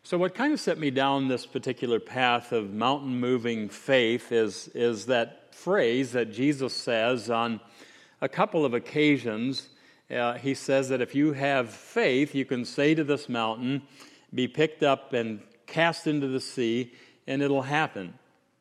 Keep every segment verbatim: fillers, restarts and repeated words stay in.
So what kind of set me down this particular path of mountain-moving faith is, is that phrase that Jesus says on a couple of occasions. Uh, he says that if you have faith, you can say to this mountain, be picked up and cast into the sea, and it'll happen.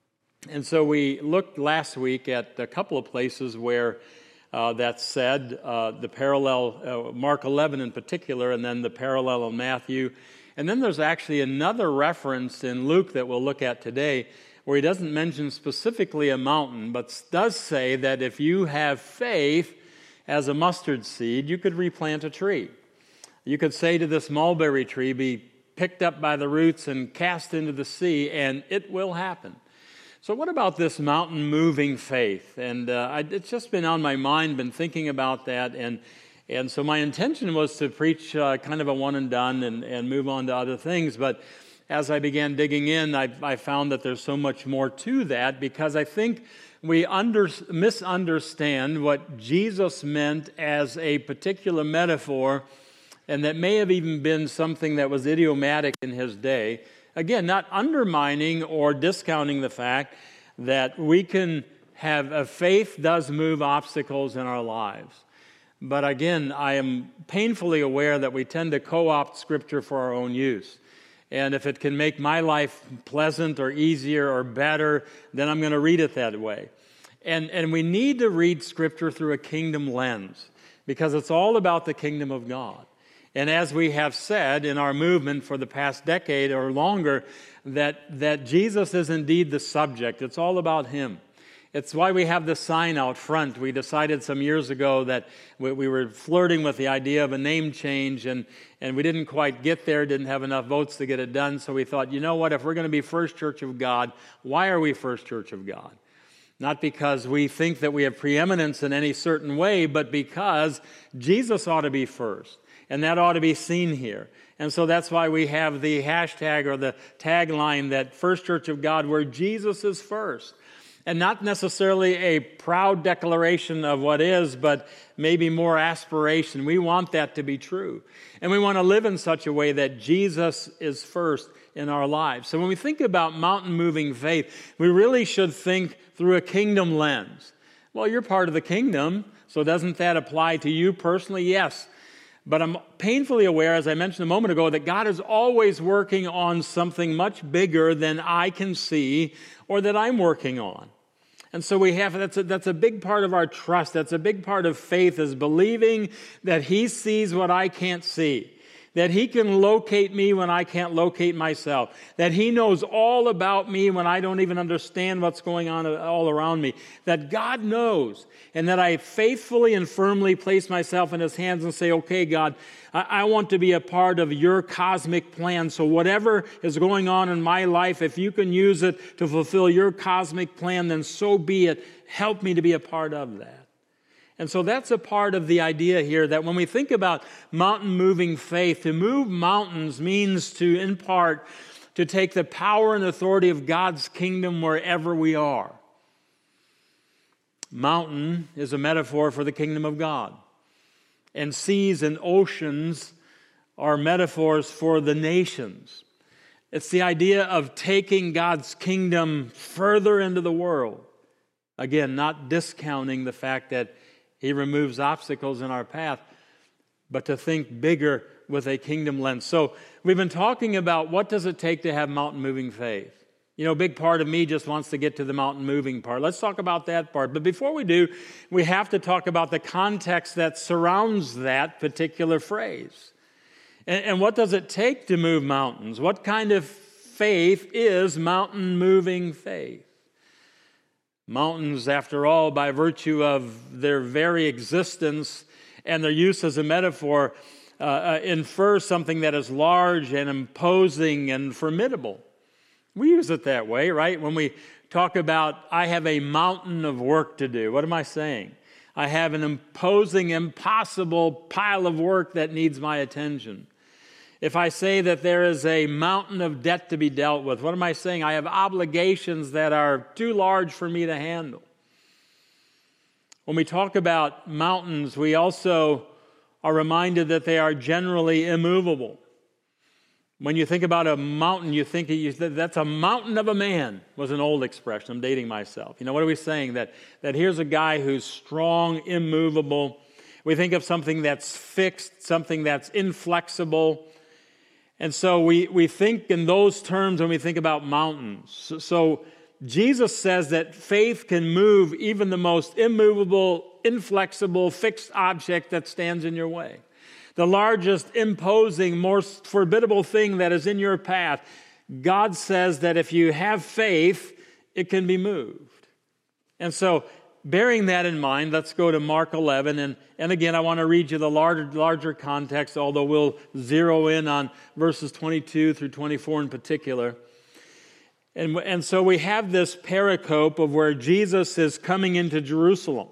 And so we looked last week at a couple of places where uh, that's said, uh, the parallel, uh, Mark eleven in particular, and then the parallel in Matthew. And then there's actually another reference in Luke that we'll look at today where he doesn't mention specifically a mountain, but does say that if you have faith as a mustard seed, you could replant a tree. You could say to this mulberry tree, be picked up by the roots and cast into the sea, and it will happen. So what about this mountain-moving faith? And uh, I, it's just been on my mind, been thinking about that, and And so my intention was to preach uh, kind of a one and done and, and move on to other things. But as I began digging in, I, I found that there's so much more to that, because I think we under, misunderstand what Jesus meant as a particular metaphor, and that may have even been something that was idiomatic in his day. Again, not undermining or discounting the fact that we can have a faith does move obstacles in our lives. But again, I am painfully aware that we tend to co-opt Scripture for our own use. And if it can make my life pleasant or easier or better, then I'm going to read it that way. And, and we need to read Scripture through a kingdom lens, because it's all about the kingdom of God. And as we have said in our movement for the past decade or longer, that, that Jesus is indeed the subject. It's all about Him. It's why we have this sign out front. We decided some years ago that we, we were flirting with the idea of a name change, and, and we didn't quite get there, didn't have enough votes to get it done. So we thought, you know what, if we're going to be First Church of God, why are we First Church of God? Not because we think that we have preeminence in any certain way, but because Jesus ought to be first, and that ought to be seen here. And so that's why we have the hashtag or the tagline that First Church of God, where Jesus is first. And not necessarily a proud declaration of what is, but maybe more aspiration. We want that to be true. And we want to live in such a way that Jesus is first in our lives. So when we think about mountain-moving faith, we really should think through a kingdom lens. Well, you're part of the kingdom, so doesn't that apply to you personally? Yes. But I'm painfully aware, as I mentioned a moment ago, that God is always working on something much bigger than I can see or that I'm working on. And so we have, that's a, that's a big part of our trust. That's a big part of faith, is believing that He sees what I can't see, that He can locate me when I can't locate myself, that He knows all about me when I don't even understand what's going on all around me, that God knows, and that I faithfully and firmly place myself in His hands and say, okay, God, I want to be a part of your cosmic plan. So whatever is going on in my life, if you can use it to fulfill your cosmic plan, then so be it. Help me to be a part of that. And so that's a part of the idea here, that when we think about mountain-moving faith, to move mountains means to, in part, to take the power and authority of God's kingdom wherever we are. Mountain is a metaphor for the kingdom of God. And seas and oceans are metaphors for the nations. It's the idea of taking God's kingdom further into the world. Again, not discounting the fact that He removes obstacles in our path, but to think bigger with a kingdom lens. So we've been talking about what does it take to have mountain-moving faith. You know, a big part of me just wants to get to the mountain-moving part. Let's talk about that part. But before we do, we have to talk about the context that surrounds that particular phrase. And, and what does it take to move mountains? What kind of faith is mountain-moving faith? Mountains, after all, by virtue of their very existence and their use as a metaphor, uh, uh, infer something that is large and imposing and formidable. We use it that way, right? When we talk about, I have a mountain of work to do, what am I saying? I have an imposing, impossible pile of work that needs my attention. If I say that there is a mountain of debt to be dealt with, what am I saying? I have obligations that are too large for me to handle. When we talk about mountains, we also are reminded that they are generally immovable. When you think about a mountain, you think you, that's a mountain of a man, was an old expression. I'm dating myself. You know, what are we saying? That, that here's a guy who's strong, immovable. We think of something that's fixed, something that's inflexible. And so we, we think in those terms when we think about mountains. So, so Jesus says that faith can move even the most immovable, inflexible, fixed object that stands in your way. The largest, imposing, most formidable thing that is in your path. God says that if you have faith, it can be moved. And so, bearing that in mind, let's go to Mark eleven. And, and again, I want to read you the larger, larger context, although we'll zero in on verses twenty-two through twenty-four in particular. And, and so we have this pericope of where Jesus is coming into Jerusalem.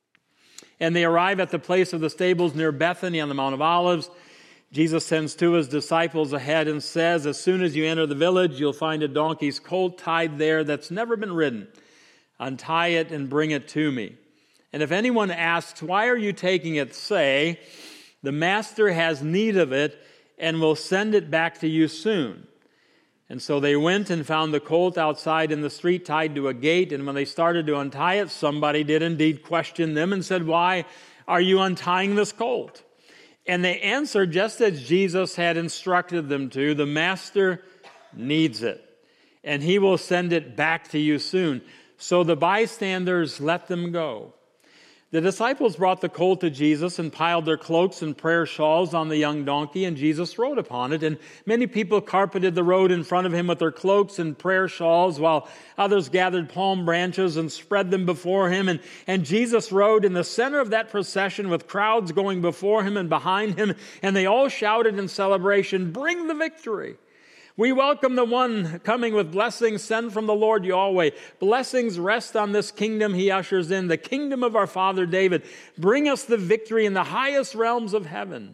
And they arrive at the place of the stables near Bethany on the Mount of Olives. Jesus sends two of his disciples ahead and says, as soon as you enter the village, you'll find a donkey's colt tied there that's never been ridden. Untie it and bring it to me. And if anyone asks, why are you taking it? Say, the master has need of it and will send it back to you soon. And so they went and found the colt outside in the street tied to a gate. And when they started to untie it, somebody did indeed question them and said, why are you untying this colt? And they answered just as Jesus had instructed them to, the master needs it, and he will send it back to you soon. So the bystanders let them go. The disciples brought the colt to Jesus and piled their cloaks and prayer shawls on the young donkey, and Jesus rode upon it. And many people carpeted the road in front of him with their cloaks and prayer shawls, while others gathered palm branches and spread them before him. And, and Jesus rode in the center of that procession with crowds going before him and behind him, and they all shouted in celebration, "Bring the victory! We welcome the one coming with blessings sent from the Lord Yahweh. Blessings rest on this kingdom he ushers in, the kingdom of our father David. Bring us the victory in the highest realms of heaven."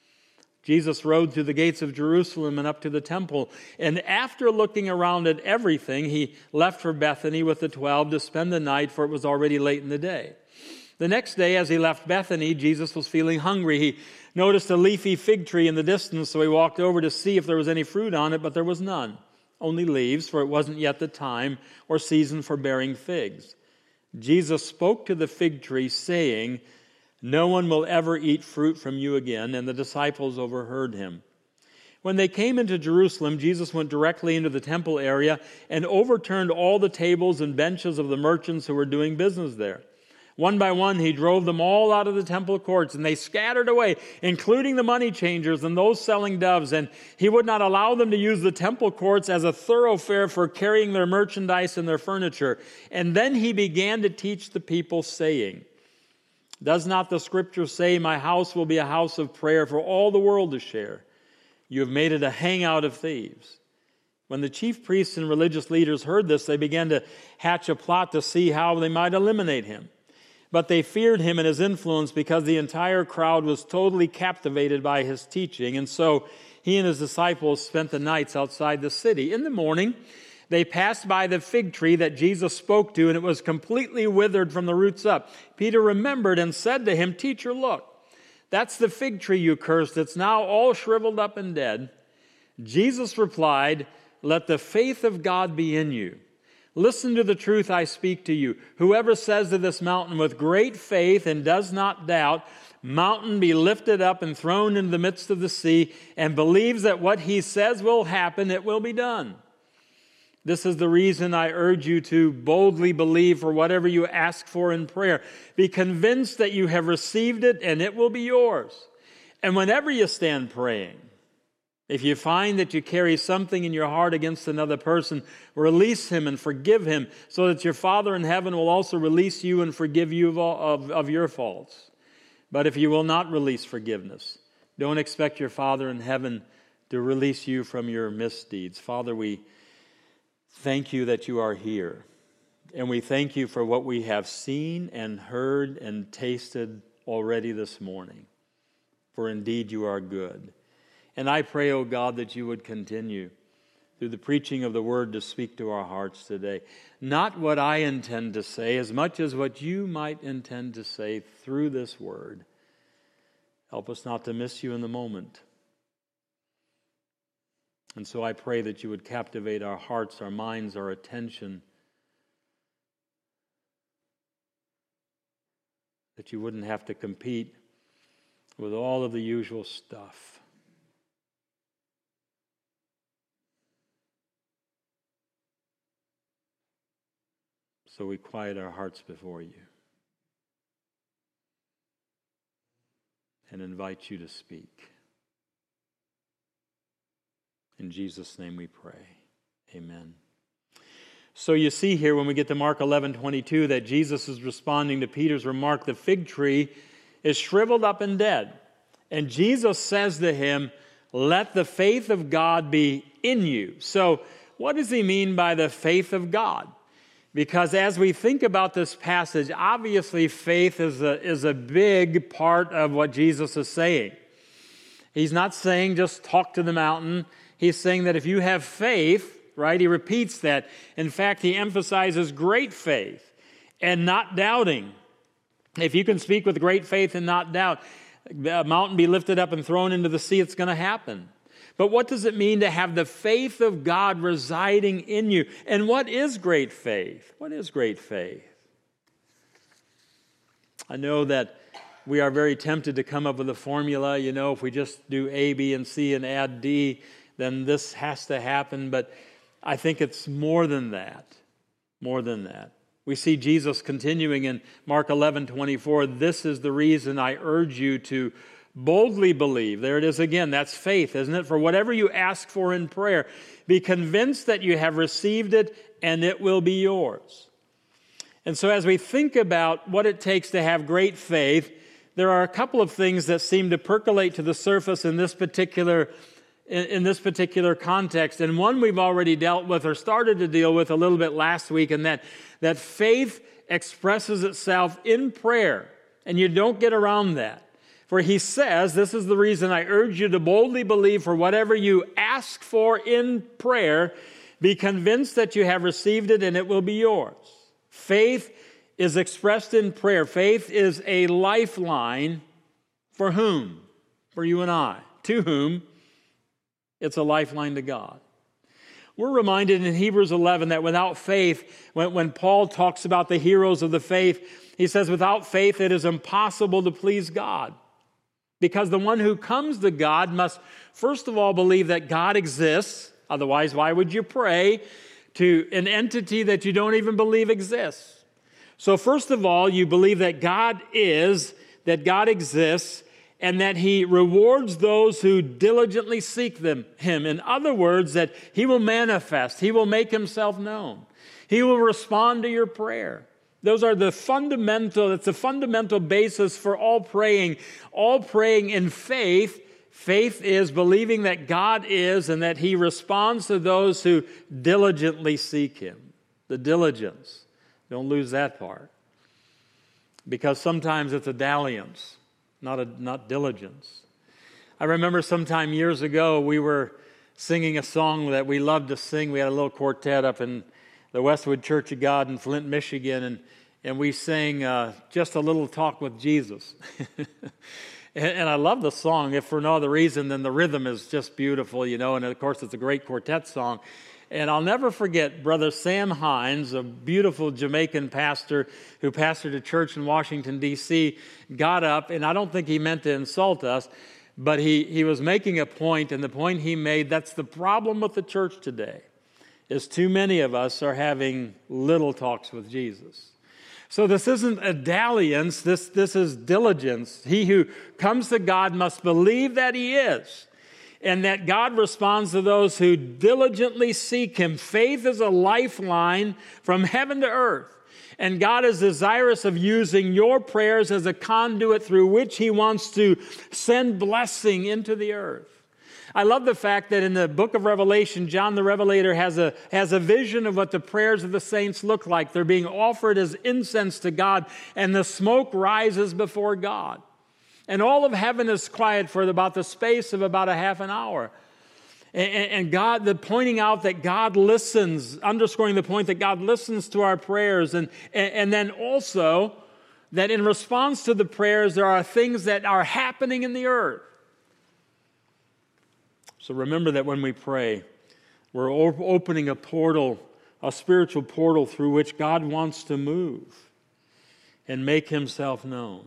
Jesus rode through the gates of Jerusalem and up to the temple. And after looking around at everything, he left for Bethany with the twelve to spend the night, for it was already late in the day. The next day, as he left Bethany, Jesus was feeling hungry. He noticed a leafy fig tree in the distance, so he walked over to see if there was any fruit on it, but there was none, only leaves, for it wasn't yet the time or season for bearing figs. Jesus spoke to the fig tree, saying, "No one will ever eat fruit from you again," and the disciples overheard him. When they came into Jerusalem, Jesus went directly into the temple area and overturned all the tables and benches of the merchants who were doing business there. One by one, he drove them all out of the temple courts, and they scattered away, including the money changers and those selling doves. And he would not allow them to use the temple courts as a thoroughfare for carrying their merchandise and their furniture. And then he began to teach the people, saying, "Does not the scripture say, 'My house will be a house of prayer for all the world to share'? You have made it a hangout of thieves." When the chief priests and religious leaders heard this, they began to hatch a plot to see how they might eliminate him. But they feared him and his influence because the entire crowd was totally captivated by his teaching. And so he and his disciples spent the nights outside the city. In the morning, they passed by the fig tree that Jesus spoke to, and it was completely withered from the roots up. Peter remembered and said to him, "Teacher, look, that's the fig tree you cursed. It's now all shriveled up and dead." Jesus replied, "Let the faith of God be in you. Listen to the truth I speak to you. Whoever says to this mountain with great faith and does not doubt, 'Mountain, be lifted up and thrown into the midst of the sea,' and believes that what he says will happen, it will be done. This is the reason I urge you to boldly believe for whatever you ask for in prayer. Be convinced that you have received it and it will be yours. And whenever you stand praying, if you find that you carry something in your heart against another person, release him and forgive him, so that your Father in heaven will also release you and forgive you of, all, of, of your faults. But if you will not release forgiveness, don't expect your Father in heaven to release you from your misdeeds." Father, we thank you that you are here. And we thank you for what we have seen and heard and tasted already this morning. For indeed you are good. And I pray, O God, that you would continue through the preaching of the word to speak to our hearts today. Not what I intend to say, as much as what you might intend to say through this word. Help us not to miss you in the moment. And so I pray that you would captivate our hearts, our minds, our attention, that you wouldn't have to compete with all of the usual stuff. So we quiet our hearts before you and invite you to speak. In Jesus' name we pray. Amen. So you see here when we get to Mark eleven twenty-two that Jesus is responding to Peter's remark, the fig tree is shriveled up and dead. And Jesus says to him, let the faith of God be in you. So what does he mean by the faith of God? Because as we think about this passage, obviously faith is a, is a big part of what Jesus is saying. He's not saying just talk to the mountain. He's saying that if you have faith, right, he repeats that. In fact, he emphasizes great faith and not doubting. If you can speak with great faith and not doubt, a mountain be lifted up and thrown into the sea, it's going to happen. But what does it mean to have the faith of God residing in you? And what is great faith? What is great faith? I know that we are very tempted to come up with a formula. You know, if we just do A, B, and C and add D, then this has to happen. But I think it's more than that. More than that. We see Jesus continuing in Mark eleven twenty-four. This is the reason I urge you to boldly believe. There it is again. That's faith, isn't it? For whatever you ask for in prayer, be convinced that you have received it and it will be yours. And so as we think about what it takes to have great faith, there are a couple of things that seem to percolate to the surface in this particular in, in this particular context. And one we've already dealt with or started to deal with a little bit last week, and that, that faith expresses itself in prayer. And you don't get around that. For he says, this is the reason I urge you to boldly believe for whatever you ask for in prayer, be convinced that you have received it and it will be yours. Faith is expressed in prayer. Faith is a lifeline for whom? For you and I. To whom? It's a lifeline to God. We're reminded in Hebrews eleven that without faith, when, when Paul talks about the heroes of the faith, he says without faith it is impossible to please God. Because the one who comes to God must, first of all, believe that God exists. Otherwise, why would you pray to an entity that you don't even believe exists? So first of all, you believe that God is, that God exists, and that he rewards those who diligently seek them, him. In other words, that he will manifest, he will make himself known. He will respond to your prayer. Those are the fundamental, that's the fundamental basis for all praying. All praying in faith. Faith is believing that God is and that he responds to those who diligently seek him. The diligence. Don't lose that part. Because sometimes it's a dalliance, not a, not diligence. I remember sometime years ago we were singing a song that we loved to sing. We had a little quartet up in the Westwood Church of God in Flint, Michigan, and, and we sang uh, Just a Little Talk with Jesus. and, and I love the song, if for no other reason than the rhythm is just beautiful, you know, and of course it's a great quartet song. And I'll never forget Brother Sam Hines, a beautiful Jamaican pastor who pastored a church in Washington, D C, got up, and I don't think he meant to insult us, but he, he was making a point, and the point he made, that's the problem with the church today, is too many of us are having little talks with Jesus. So this isn't a dalliance, this, this is diligence. He who comes to God must believe that he is, and that God responds to those who diligently seek him. Faith is a lifeline from heaven to earth. And God is desirous of using your prayers as a conduit through which he wants to send blessing into the earth. I love the fact that in the book of Revelation, John the Revelator has a, has a vision of what the prayers of the saints look like. They're being offered as incense to God, and the smoke rises before God. And all of heaven is quiet for about the space of about a half an hour. And, and God, the pointing out that God listens, underscoring the point that God listens to our prayers. And, and, and then also that in response to the prayers, there are things that are happening in the earth. So remember that when we pray, we're opening a portal, a spiritual portal through which God wants to move and make himself known.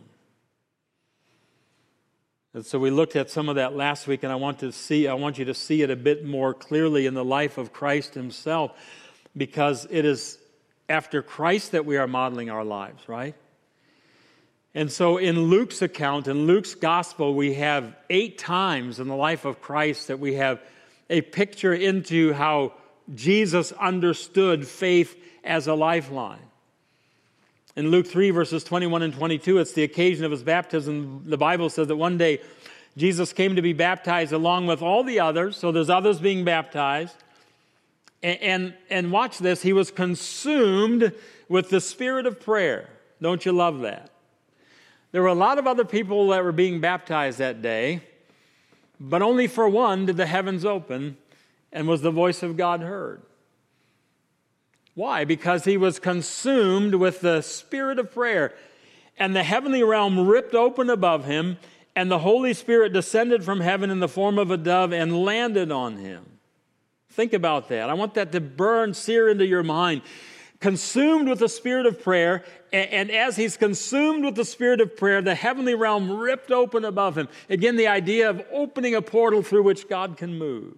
And so we looked at some of that last week, and I want to see, I want you to see it a bit more clearly in the life of Christ himself, because it is after Christ that we are modeling our lives, right? And so in Luke's account, in Luke's gospel, we have eight times in the life of Christ that we have a picture into how Jesus understood faith as a lifeline. In Luke three, verses twenty-one and twenty-two, it's the occasion of his baptism. The Bible says that one day Jesus came to be baptized along with all the others. So there's others being baptized. And, and, and watch this, he was consumed with the spirit of prayer. Don't you love that? There were a lot of other people that were being baptized that day, but only for one did the heavens open and was the voice of God heard. Why? Because he was consumed with the spirit of prayer, and the heavenly realm ripped open above him, and the Holy Spirit descended from heaven in the form of a dove and landed on him. Think about that. I want that to burn, sear into your mind. Consumed with the spirit of prayer, and, and as he's consumed with the spirit of prayer, the heavenly realm ripped open above him. Again, the idea of opening a portal through which God can move.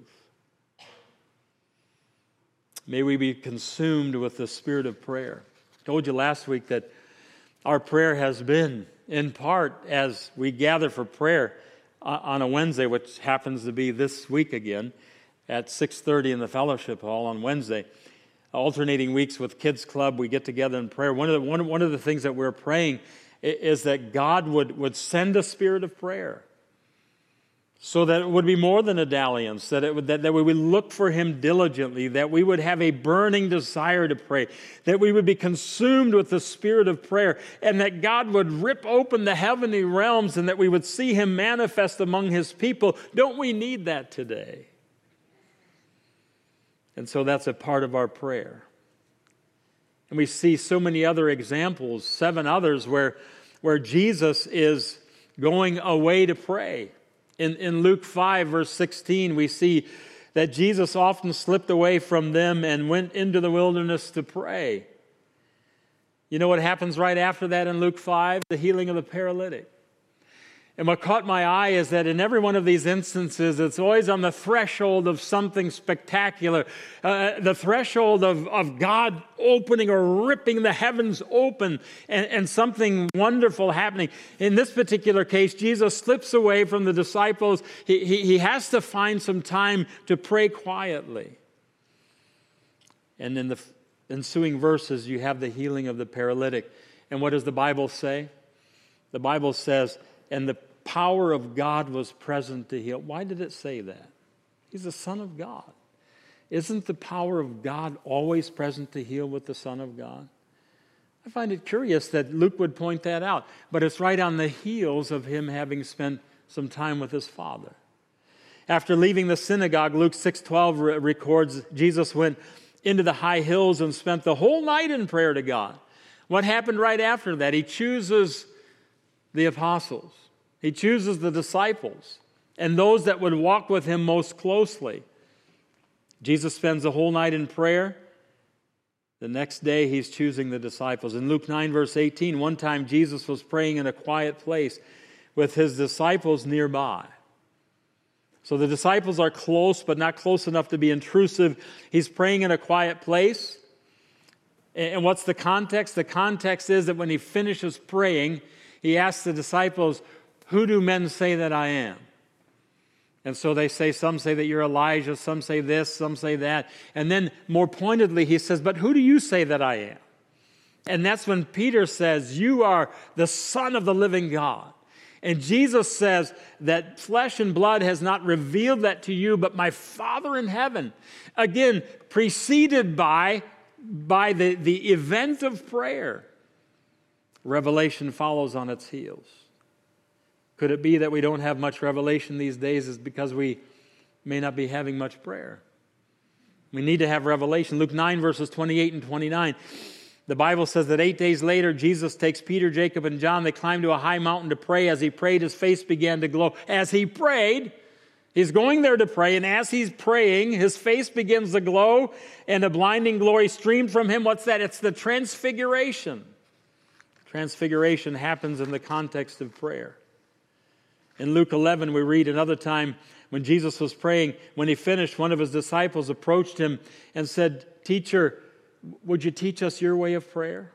May we be consumed with the spirit of prayer. I told you last week that our prayer has been, in part, as we gather for prayer on a Wednesday, which happens to be this week again, at six thirty in the fellowship hall on Wednesday. Alternating weeks with Kids Club, we get together in prayer. One of the, one, one of the things that we're praying is that God would, would send a spirit of prayer, so that it would be more than a dalliance, that, it would, that, that we would look for him diligently, that we would have a burning desire to pray, that we would be consumed with the spirit of prayer, and that God would rip open the heavenly realms and that we would see him manifest among his people. Don't we need that today? And so that's a part of our prayer. And we see so many other examples, seven others, where, where Jesus is going away to pray. In, in Luke five, verse sixteen, we see that Jesus often slipped away from them and went into the wilderness to pray. You know what happens right after that in Luke five? The healing of the paralytic. And what caught my eye is that in every one of these instances, it's always on the threshold of something spectacular, uh, the threshold of, of God opening or ripping the heavens open and, and something wonderful happening. In this particular case, Jesus slips away from the disciples. He, he, he has to find some time to pray quietly. And in the ensuing verses, you have the healing of the paralytic. And what does the Bible say? The Bible says, and the power of God was present to heal. Why did it say that? He's the Son of God. Isn't the power of God always present to heal with the Son of God? I find it curious that Luke would point that out, but it's right on the heels of him having spent some time with his Father. After leaving the synagogue, Luke six twelve records Jesus went into the high hills and spent the whole night in prayer to God. What happened right after that? He chooses the apostles. He chooses the disciples and those that would walk with him most closely. Jesus spends the whole night in prayer. The next day, he's choosing the disciples. In Luke nine, verse eighteen, one time Jesus was praying in a quiet place with his disciples nearby. So the disciples are close, but not close enough to be intrusive. He's praying in a quiet place. And what's the context? The context is that when he finishes praying, he asks the disciples, "Who do men say that I am?" And so they say, some say that you're Elijah, some say this, some say that. And then more pointedly, he says, "But who do you say that I am?" And that's when Peter says, "You are the Son of the living God." And Jesus says that flesh and blood has not revealed that to you, but my Father in heaven. Again, preceded by, by the, the event of prayer. Revelation follows on its heels. Could it be that we don't have much revelation these days is because we may not be having much prayer? We need to have revelation. Luke nine, verses twenty-eight and twenty-nine. The Bible says that eight days later, Jesus takes Peter, Jacob, and John. They climb to a high mountain to pray. As he prayed, his face began to glow. As he prayed, He's going there to pray, and as he's praying, his face begins to glow, and a blinding glory streamed from him. What's that? It's the transfiguration. Transfiguration happens in the context of prayer. In Luke eleven, we read another time when Jesus was praying, when he finished, one of his disciples approached him and said, "Teacher, would you teach us your way of prayer?"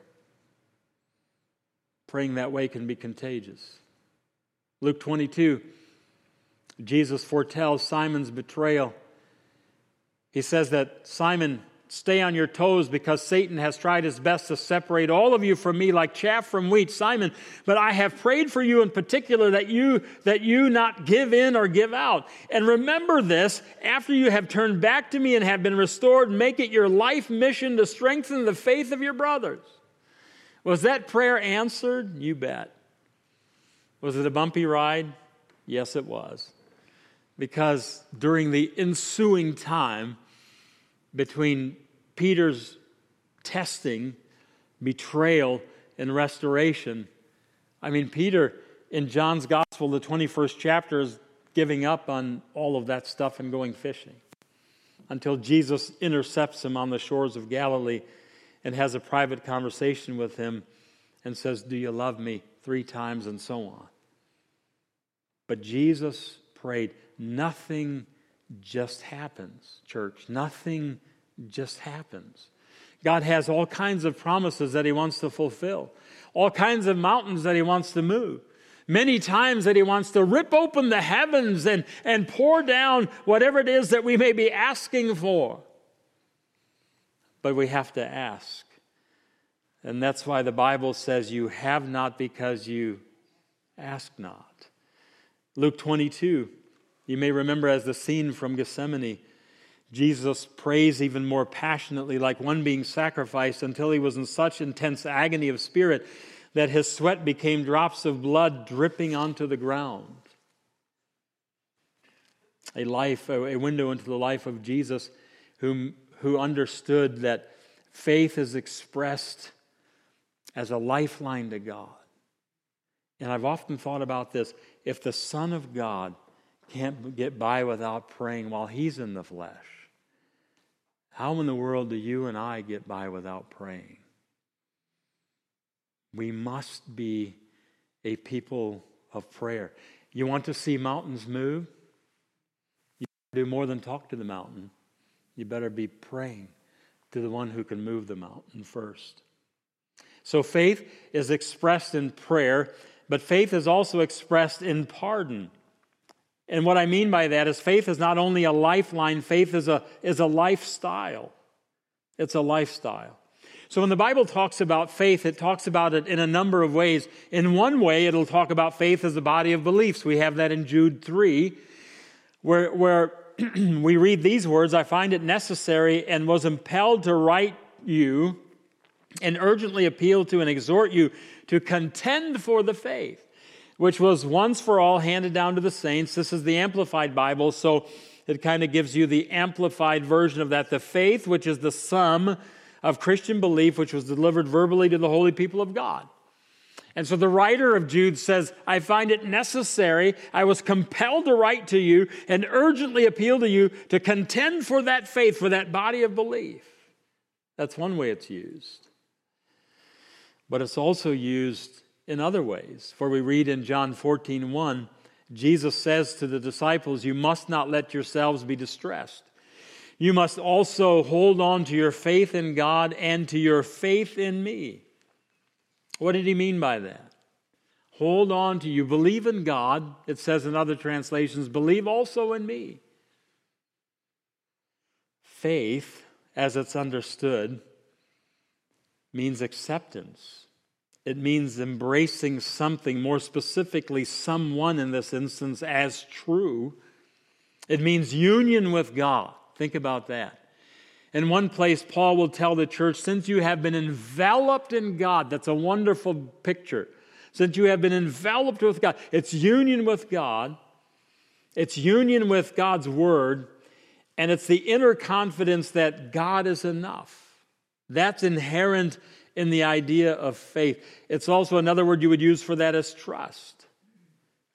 Praying that way can be contagious. Luke twenty-two, Jesus foretells Simon's betrayal. He says that, "Simon, stay on your toes because Satan has tried his best to separate all of you from me like chaff from wheat. Simon, but I have prayed for you in particular that you that you not give in or give out. And remember this, after you have turned back to me and have been restored, make it your life mission to strengthen the faith of your brothers." Was that prayer answered? You bet. Was it a bumpy ride? Yes, it was. Because during the ensuing time between Peter's testing, betrayal, and restoration, I mean, Peter in John's Gospel, the twenty-first chapter, is giving up on all of that stuff and going fishing until Jesus intercepts him on the shores of Galilee and has a private conversation with him and says, "Do you love me?" three times and so on. But Jesus prayed. Nothing just happens, church. Nothing just happens. God has all kinds of promises that he wants to fulfill, all kinds of mountains that he wants to move, many times that he wants to rip open the heavens and, and pour down whatever it is that we may be asking for. But we have to ask. And that's why the Bible says you have not because you ask not. Luke twenty-two, you may remember as the scene from Gethsemane, Jesus prays even more passionately, like one being sacrificed, until he was in such intense agony of spirit that his sweat became drops of blood dripping onto the ground. A life, a window into the life of Jesus, whom, who understood that faith is expressed as a lifeline to God. And I've often thought about this. If the Son of God can't get by without praying while he's in the flesh, how in the world do you and I get by without praying? We must be a people of prayer. You want to see mountains move? You do more than talk to the mountain. You better be praying to the one who can move the mountain first. So faith is expressed in prayer, but faith is also expressed in pardon. And what I mean by that is faith is not only a lifeline, faith is a, is a lifestyle. It's a lifestyle. So when the Bible talks about faith, it talks about it in a number of ways. In one way, it'll talk about faith as a body of beliefs. We have that in Jude three, where, where we read these words, "I find it necessary and was impelled to write you and urgently appeal to and exhort you to contend for the faith, which was once for all handed down to the saints." This is the Amplified Bible, so it kind of gives you the amplified version of that. The faith, which is the sum of Christian belief, which was delivered verbally to the holy people of God. And so the writer of Jude says, "I find it necessary, I was compelled to write to you and urgently appeal to you to contend for that faith, for that body of belief." That's one way it's used. But it's also used in other ways. For we read in John fourteen one, Jesus says to the disciples, "You must not let yourselves be distressed. You must also hold on to your faith in God and to your faith in me." What did he mean by that? Hold on to, you believe in God. It says in other translations, believe also in me. Faith, as it's understood, means acceptance. It means embracing something, more specifically someone in this instance, as true. It means union with God. Think about that. In one place, Paul will tell the church, since you have been enveloped in God, that's a wonderful picture. Since you have been enveloped with God, it's union with God, it's union with God's Word, and it's the inner confidence that God is enough. That's inherent in the idea of faith. It's also another word you would use for that is trust.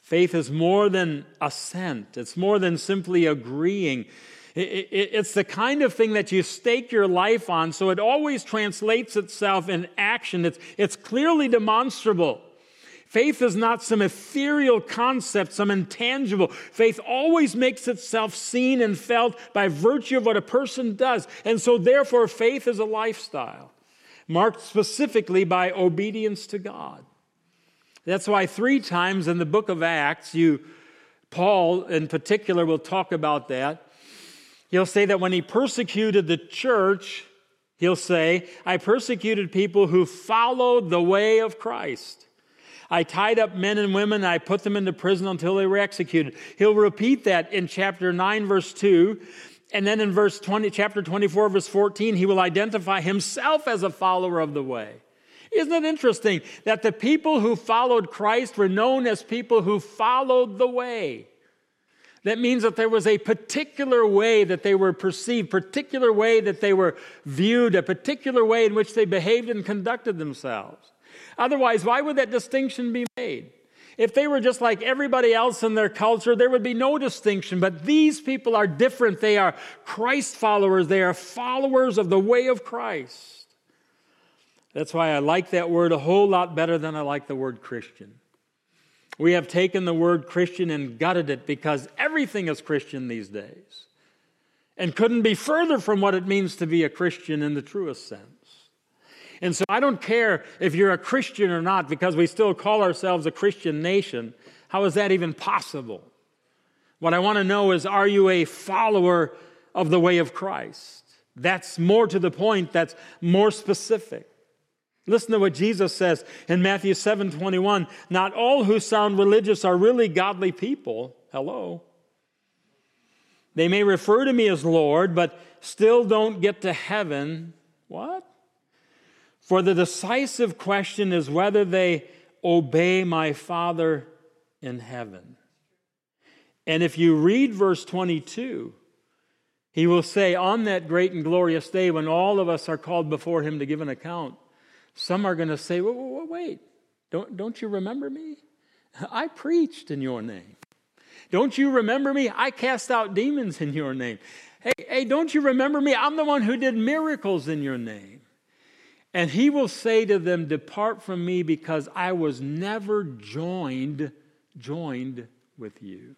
Faith is more than assent. It's more than simply agreeing. It's the kind of thing that you stake your life on, so it always translates itself in action. It's, it's clearly demonstrable. Faith is not some ethereal concept, some intangible. Faith always makes itself seen and felt by virtue of what a person does. And so therefore, faith is a lifestyle, marked specifically by obedience to God. That's why three times in the book of Acts, you, Paul in particular will talk about that. He'll say that when he persecuted the church, he'll say, I persecuted people who followed the way of Christ. I tied up men and women, and I put them into prison until they were executed. He'll repeat that in chapter nine, verse two. And then in verse twenty, chapter twenty-four, verse fourteen, he will identify himself as a follower of the way. Isn't it interesting that the people who followed Christ were known as people who followed the way? That means that there was a particular way that they were perceived, particular way that they were viewed, a particular way in which they behaved and conducted themselves. Otherwise, why would that distinction be made? If they were just like everybody else in their culture, there would be no distinction. But these people are different. They are Christ followers. They are followers of the way of Christ. That's why I like that word a whole lot better than I like the word Christian. We have taken the word Christian and gutted it because everything is Christian these days, and couldn't be further from what it means to be a Christian in the truest sense. And so I don't care if you're a Christian or not, because we still call ourselves a Christian nation. How is that even possible? What I want to know is, are you a follower of the way of Christ? That's more to the point. That's more specific. Listen to what Jesus says in Matthew seven twenty-one. Not all who sound religious are really godly people. Hello. They may refer to me as Lord, but still don't get to heaven. What? For the decisive question is whether they obey my Father in heaven. And if you read verse twenty-two, he will say, on that great and glorious day when all of us are called before him to give an account, some are going to say, wait, wait, wait, don't, don't you remember me? I preached in your name. Don't you remember me? I cast out demons in your name. Hey, hey, don't you remember me? I'm the one who did miracles in your name. And he will say to them, depart from me because I was never joined, joined with you.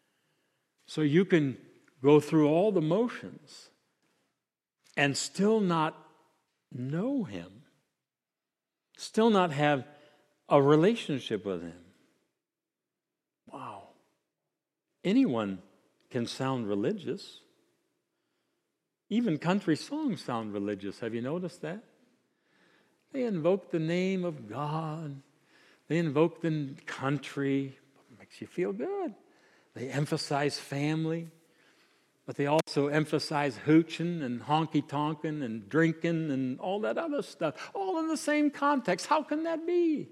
So you can go through all the motions and still not know him, still not have a relationship with him. Wow. Anyone can sound religious. Even country songs sound religious. Have you noticed that? They invoke the name of God. They invoke the country. It makes you feel good. They emphasize family, but they also emphasize hooching and honky-tonking and drinking and all that other stuff, all in the same context. How can that be?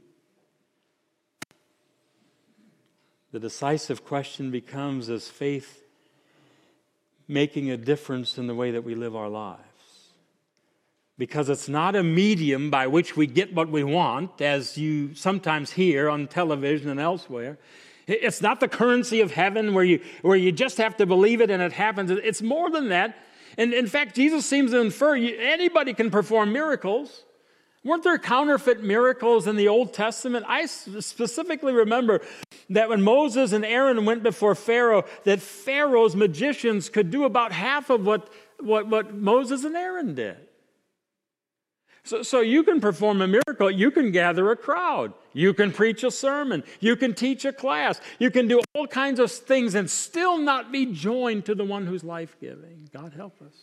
The decisive question becomes, is faith making a difference in the way that we live our lives? Because it's not a medium by which we get what we want, as you sometimes hear on television and elsewhere. It's not the currency of heaven where you, where you just have to believe it and it happens. It's more than that. And in fact, Jesus seems to infer anybody can perform miracles. Weren't there counterfeit miracles in the Old Testament? I specifically remember that when Moses and Aaron went before Pharaoh, that Pharaoh's magicians could do about half of what, what, what Moses and Aaron did. So, so you can perform a miracle. You can gather a crowd. You can preach a sermon. You can teach a class. You can do all kinds of things and still not be joined to the one who's life-giving. God help us.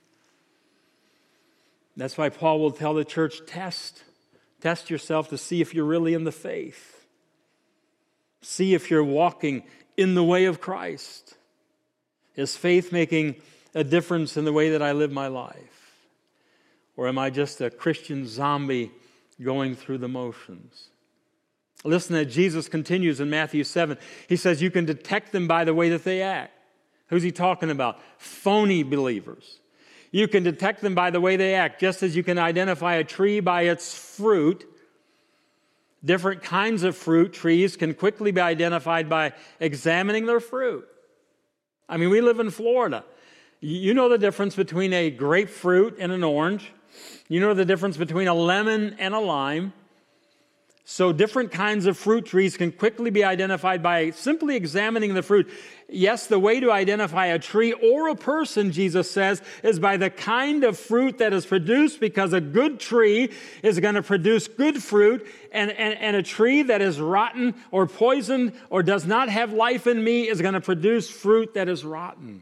That's why Paul will tell the church, test. Test yourself to see if you're really in the faith. See if you're walking in the way of Christ. Is faith making a difference in the way that I live my life? Or am I just a Christian zombie going through the motions? Listen, as Jesus continues in Matthew seven. He says you can detect them by the way that they act. Who's he talking about? Phony believers. You can detect them by the way they act, just as you can identify a tree by its fruit. Different kinds of fruit trees can quickly be identified by examining their fruit. I mean, we live in Florida. You know the difference between a grapefruit and an orange. You know the difference between a lemon and a lime. So different kinds of fruit trees can quickly be identified by simply examining the fruit. Yes, the way to identify a tree or a person, Jesus says, is by the kind of fruit that is produced, because a good tree is going to produce good fruit, and, and, and a tree that is rotten or poisoned or does not have life in me is going to produce fruit that is rotten.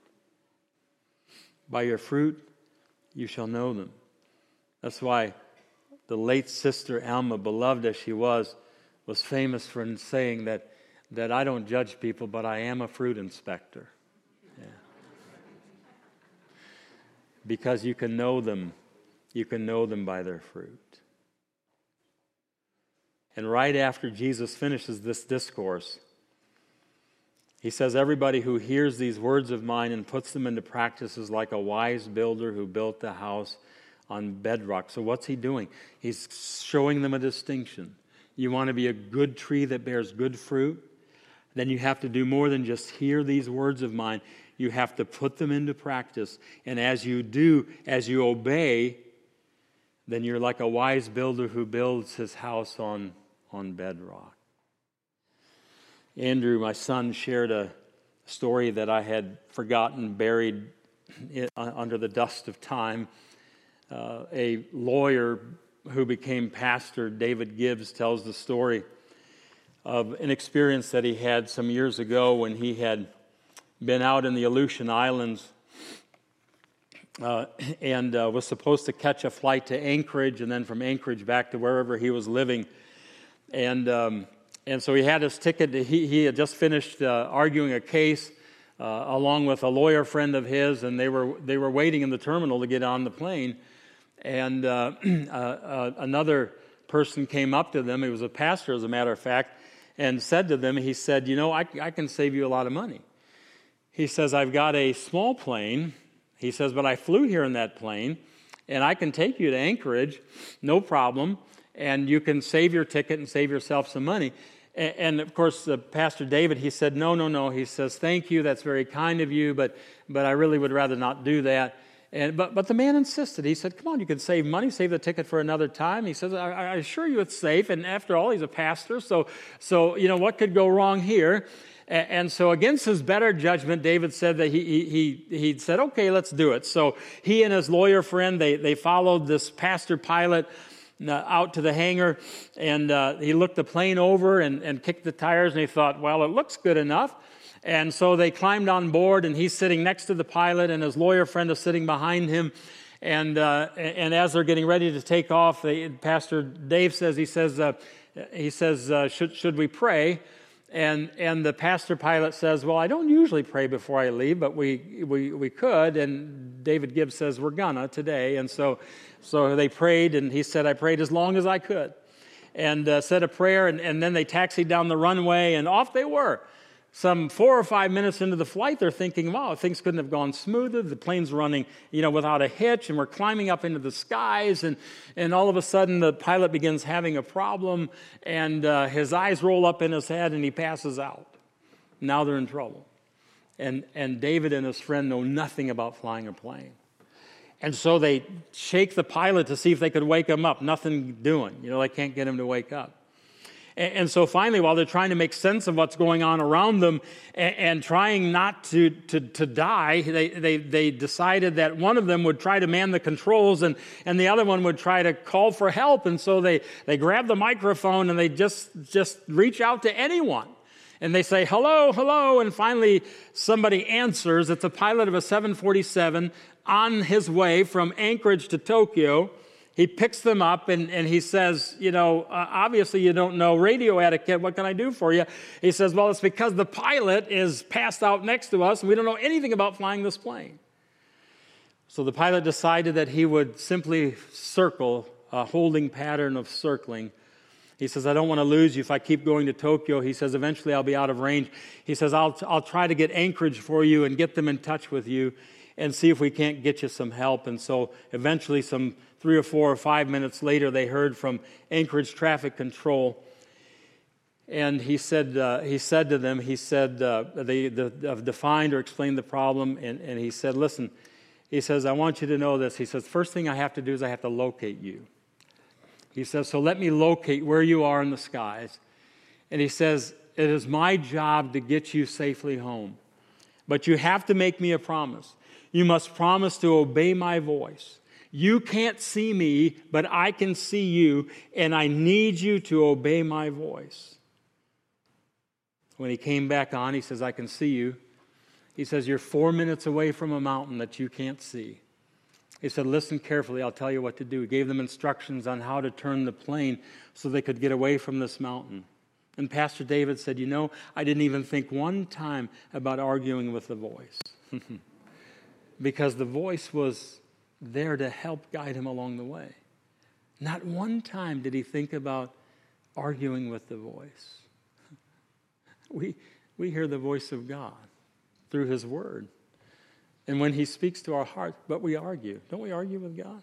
By your fruit you shall know them. That's why the late Sister Alma, beloved as she was, was famous for saying that, that I don't judge people, but I am a fruit inspector. Yeah. Because you can know them. You can know them by their fruit. And right after Jesus finishes this discourse, he says, everybody who hears these words of mine and puts them into practice is like a wise builder who built the house on bedrock. So what's he doing? He's showing them a distinction. You want to be a good tree that bears good fruit? Then you have to do more than just hear these words of mine. You have to put them into practice. And as you do, as you obey, then you're like a wise builder who builds his house on, on bedrock. Andrew, my son, shared a story that I had forgotten, buried under the dust of time. Uh, a lawyer who became pastor, David Gibbs, tells the story of an experience that he had some years ago when he had been out in the Aleutian Islands uh, and uh, was supposed to catch a flight to Anchorage and then from Anchorage back to wherever he was living. And um, and so he had his ticket. He, he had just finished uh, arguing a case uh, along with a lawyer friend of his, and they were they were waiting in the terminal to get on the plane. And uh, uh, uh, another person came up to them. He was a pastor, as a matter of fact, and said to them, he said, you know, I, I can save you a lot of money. He says, I've got a small plane. He says, but I flew here in that plane, and I can take you to Anchorage, no problem, and you can save your ticket and save yourself some money. And, and of course, uh, Pastor David, he said, no, no, no. He says, thank you, that's very kind of you, but but I really would rather not do that. And, but but the man insisted. He said, come on, you can save money, save the ticket for another time. He says, I, I assure you it's safe. And after all, he's a pastor, so, so you know, what could go wrong here? And, and so against his better judgment, David said that he he he, he said, okay, let's do it. So he and his lawyer friend, they, they followed this pastor pilot uh, out to the hangar, and uh, he looked the plane over and, and kicked the tires, and he thought, well, it looks good enough. And so they climbed on board, and he's sitting next to the pilot, and his lawyer friend is sitting behind him. And uh, and as they're getting ready to take off, they, Pastor Dave says, he says, uh, he says, uh, should should we pray? And and the pastor pilot says, well, I don't usually pray before I leave, but we we we could. And David Gibbs says, we're gonna today. And so so they prayed, and he said, I prayed as long as I could, and uh, said a prayer, and, and then they taxied down the runway, and off they were. Some four or five minutes into the flight, they're thinking, wow, things couldn't have gone smoother. The plane's running, you know, without a hitch, and we're climbing up into the skies, and, and all of a sudden the pilot begins having a problem, and uh, his eyes roll up in his head, and he passes out. Now they're in trouble. And, and David and his friend know nothing about flying a plane. And so they shake the pilot to see if they could wake him up. Nothing doing. You know, they can't get him to wake up. And so finally, while they're trying to make sense of what's going on around them and, and trying not to, to, to die, they, they, they decided that one of them would try to man the controls and, and the other one would try to call for help. And so they, they grab the microphone and they just, just reach out to anyone. And they say, hello, hello. And finally, somebody answers. It's a pilot of a seven forty-seven on his way from Anchorage to Tokyo. He picks them up and, and he says, you know, uh, obviously you don't know radio etiquette. What can I do for you? He says, well, it's because the pilot is passed out next to us and we don't know anything about flying this plane. So the pilot decided that he would simply circle, a holding pattern of circling. He says, I don't want to lose you if I keep going to Tokyo. He says, eventually I'll be out of range. He says, I'll, I'll try to get Anchorage for you and get them in touch with you. and see if we can't get you some help. And so eventually, some three or four or five minutes later, they heard from Anchorage Traffic Control. And he said, uh, he said to them, he said, uh, they the, uh, defined or explained the problem, and, and he said, listen, he says, I want you to know this. He says, first thing I have to do is I have to locate you. He says, so let me locate where you are in the skies. And he says, it is my job to get you safely home. But you have to make me a promise. You must promise to obey my voice. You can't see me, but I can see you, and I need you to obey my voice. When he came back on, he says, I can see you. He says, you're four minutes away from a mountain that you can't see. He said, listen carefully, I'll tell you what to do. He gave them instructions on how to turn the plane so they could get away from this mountain. And Pastor David said, you know, I didn't even think one time about arguing with the voice. Because the voice was there to help guide him along the way. Not one time did he think about arguing with the voice. We, we hear the voice of God through his word. And when he speaks to our heart, but we argue. Don't we argue with God?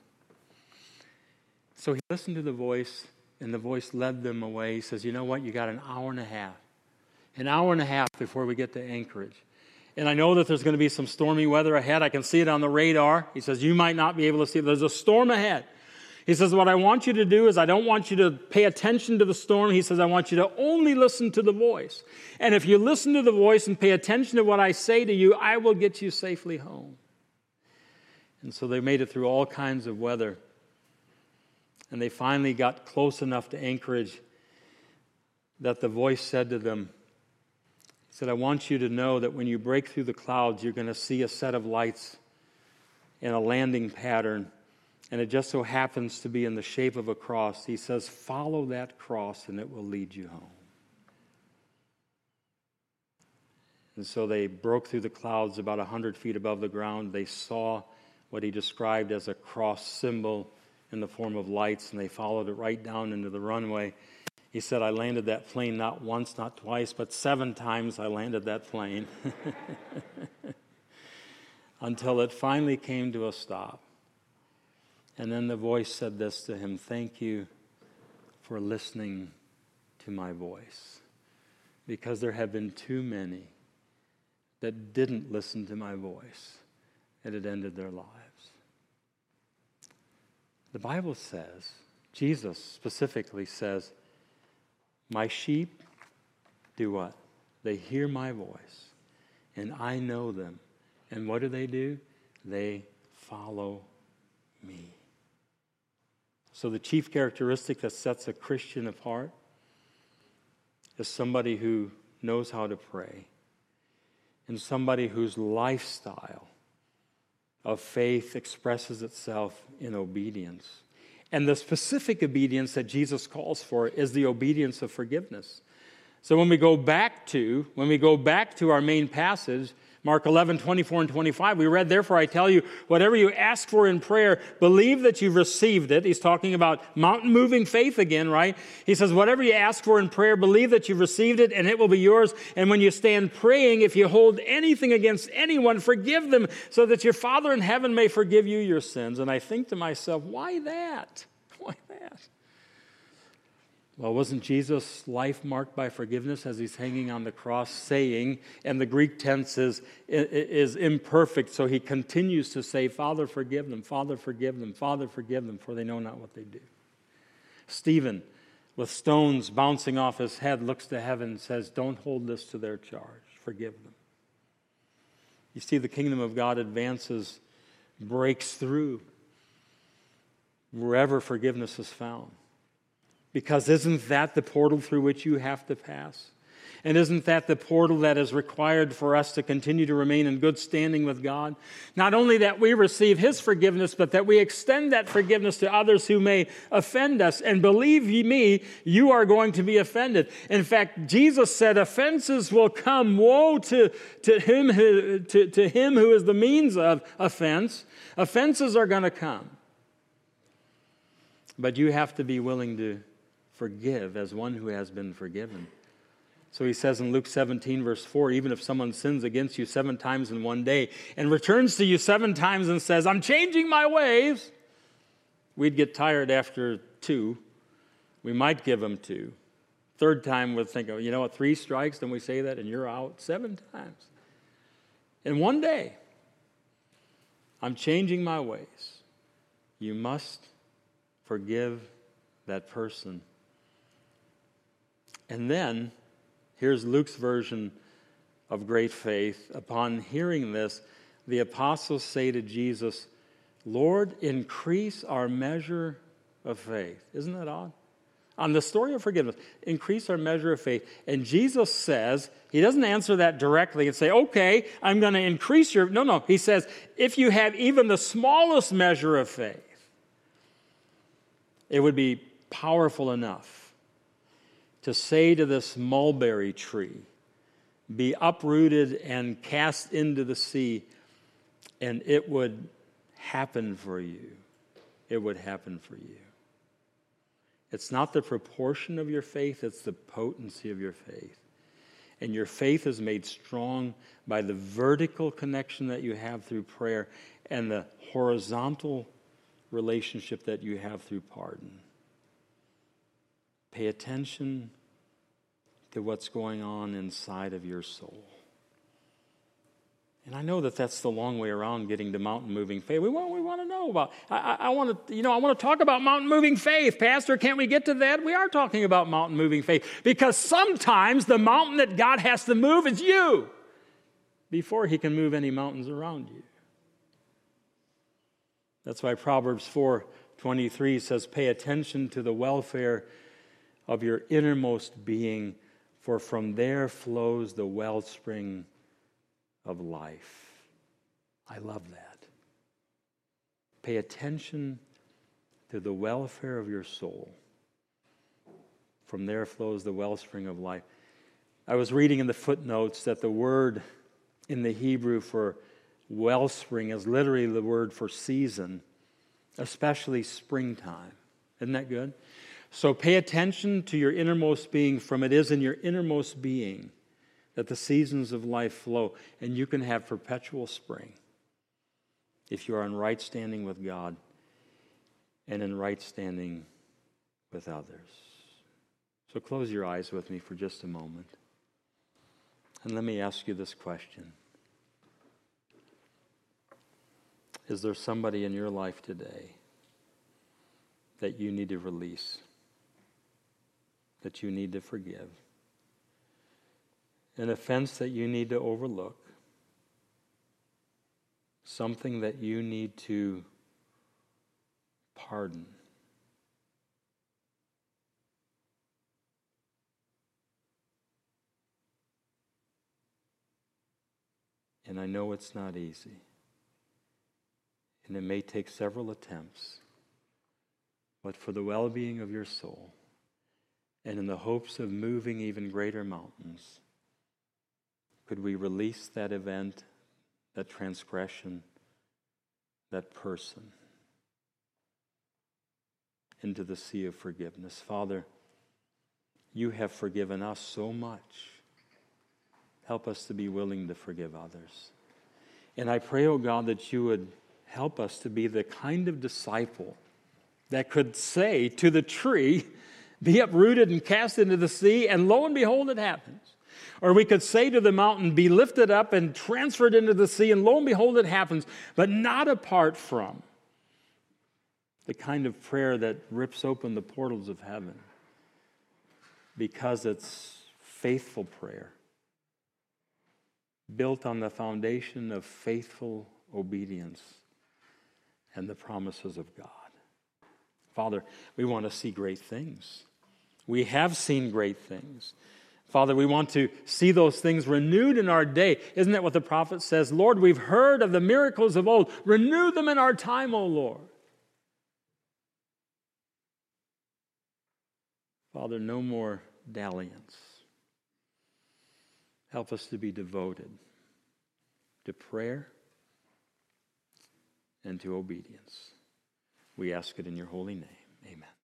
So he listened to the voice, and the voice led them away. He says, you know what? You got an hour and a half. An hour and a half before we get to Anchorage. And I know that there's going to be some stormy weather ahead. I can see it on the radar. He says, you might not be able to see it. There's a storm ahead. He says, what I want you to do is I don't want you to pay attention to the storm. He says, I want you to only listen to the voice. And if you listen to the voice and pay attention to what I say to you, I will get you safely home. And so they made it through all kinds of weather. And they finally got close enough to Anchorage that the voice said to them, he said, I want you to know that when you break through the clouds, you're going to see a set of lights and a landing pattern. And it just so happens to be in the shape of a cross. He says, follow that cross and it will lead you home. And so they broke through the clouds about one hundred feet above the ground. They saw what he described as a cross symbol in the form of lights, and they followed it right down into the runway. He said, I landed that plane not once, not twice, but seven times I landed that plane. Until it finally came to a stop. And then the voice said this to him, thank you for listening to my voice. Because there have been too many that didn't listen to my voice, and it ended their lives. The Bible says, Jesus specifically says, my sheep do what? They hear my voice, and I know them. And what do they do? They follow me. So the chief characteristic that sets a Christian apart is somebody who knows how to pray and somebody whose lifestyle of faith expresses itself in obedience. And the specific obedience that Jesus calls for is the obedience of forgiveness. So when we go back to, when we go back to our main passage, Mark eleven, twenty-four and twenty-five, we read, therefore I tell you, whatever you ask for in prayer, believe that you've received it. He's talking about mountain-moving faith again, right? He says, whatever you ask for in prayer, believe that you've received it, and it will be yours. And when you stand praying, if you hold anything against anyone, forgive them, so that your Father in heaven may forgive you your sins. And I think to myself, why that? Why that? Well, wasn't Jesus' life marked by forgiveness as he's hanging on the cross, saying, and the Greek tense is, is imperfect, so he continues to say, Father, forgive them, Father, forgive them, Father, forgive them, for they know not what they do. Stephen, with stones bouncing off his head, looks to heaven and says, don't hold this to their charge, forgive them. You see, the kingdom of God advances, breaks through wherever forgiveness is found. Because isn't that the portal through which you have to pass? And isn't that the portal that is required for us to continue to remain in good standing with God? Not only that we receive His forgiveness, but that we extend that forgiveness to others who may offend us. And believe ye me, you are going to be offended. In fact, Jesus said, offenses will come. Woe to, to, him, who, to, to him who is the means of offense. Offenses are going to come. But you have to be willing to forgive as one who has been forgiven. So he says in Luke seventeen, verse four, even if someone sins against you seven times in one day and returns to you seven times and says, I'm changing my ways, we'd get tired after two. We might give him two. Third time we'd think, oh, you know what, three strikes, then we say that, and you're out seven times. In one day, I'm changing my ways. You must forgive that person. And then, here's Luke's version of great faith. Upon hearing this, the apostles say to Jesus, Lord, increase our measure of faith. Isn't that odd? On the story of forgiveness, increase our measure of faith. And Jesus says, he doesn't answer that directly and say, okay, I'm going to increase your... No, no. He says, if you have even the smallest measure of faith, it would be powerful enough to say to this mulberry tree, be uprooted and cast into the sea, and it would happen for you. It would happen for you. It's not the proportion of your faith, it's the potency of your faith. And your faith is made strong by the vertical connection that you have through prayer and the horizontal relationship that you have through pardon. Pay attention to what's going on inside of your soul. And I know that that's the long way around getting to mountain-moving faith. We want, we want to know about, I, I, I want to, you know, I want to talk about mountain-moving faith. Pastor, can't we get to that? We are talking about mountain-moving faith because sometimes the mountain that God has to move is you before he can move any mountains around you. That's why Proverbs four twenty-three says, pay attention to the welfare of your innermost being, for from there flows the wellspring of life. I love that. Pay attention to the welfare of your soul. From there flows the wellspring of life. I was reading in the footnotes that the word in the Hebrew for wellspring is literally the word for season, especially springtime. Isn't that good? So pay attention to your innermost being, from it is in your innermost being that the seasons of life flow, and you can have perpetual spring if you are in right standing with God and in right standing with others. So close your eyes with me for just a moment, and let me ask you this question. Is there somebody in your life today that you need to release, that you need to forgive? An offense that you need to overlook, something that you need to pardon. And I know it's not easy, and it may take several attempts, but for the well-being of your soul and in the hopes of moving even greater mountains, could we release that event, that transgression, that person into the sea of forgiveness? Father, you have forgiven us so much. Help us to be willing to forgive others. And I pray, oh God, that you would help us to be the kind of disciple that could say to the tree, be uprooted and cast into the sea, and lo and behold, it happens. Or we could say to the mountain, be lifted up and transferred into the sea, and lo and behold, it happens, but not apart from the kind of prayer that rips open the portals of heaven, because it's faithful prayer, built on the foundation of faithful obedience and the promises of God. Father, we want to see great things. We have seen great things. Father, we want to see those things renewed in our day. Isn't that what the prophet says? Lord, we've heard of the miracles of old. Renew them in our time, O Lord. Father, no more dalliance. Help us to be devoted to prayer and to obedience. We ask it in your holy name. Amen.